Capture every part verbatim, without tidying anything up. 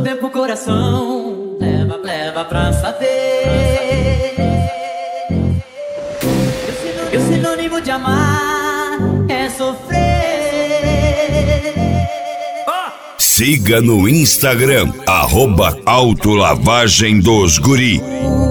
tempo coração leva, leva pra saber. E o sinônimo de amar é sofrer. Siga no Instagram, arroba Autolavagem dos Guri.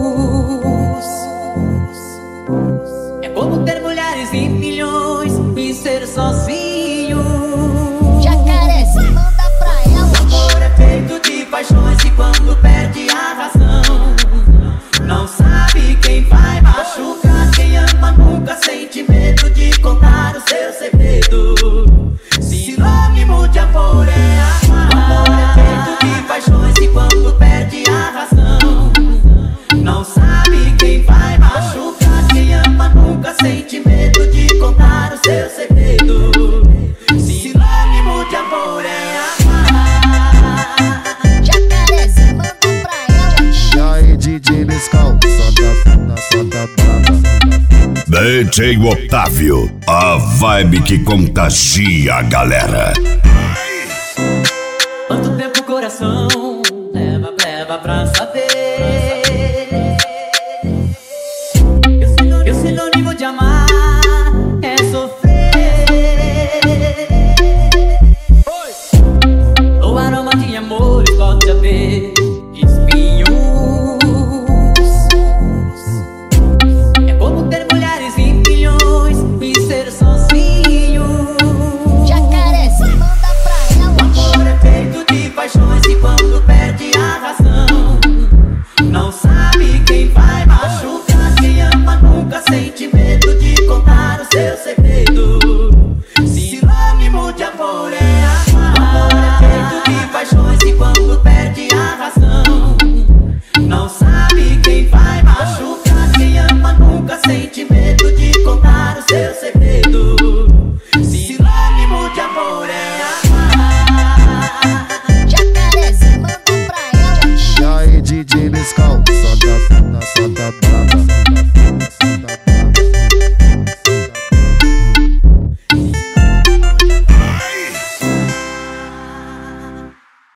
É como ter mulheres e milhões e ser sozinho. Jacaré, se manda pra ela. O amor é feito de paixões e quando perde a razão, não sabe quem vai machucar. Quem ama nunca sente medo de contar o seu segredo. Sinônimo de amor é amar. O amor é feito de paixões e quando perde a razão, não sabe quem vai machucar. Quem ama nunca sente medo de contar o seu segredo. Sinônimo de amor é amar. Jacaré, se manda pra ela. E aí, D J Mescal, solta, solta, brava. D J Otávio, a vibe que contagia a galera. Quanto tempo coração leva, leva pra saber. E o sinônimo de amar é sofrer. O aroma de amor pode haver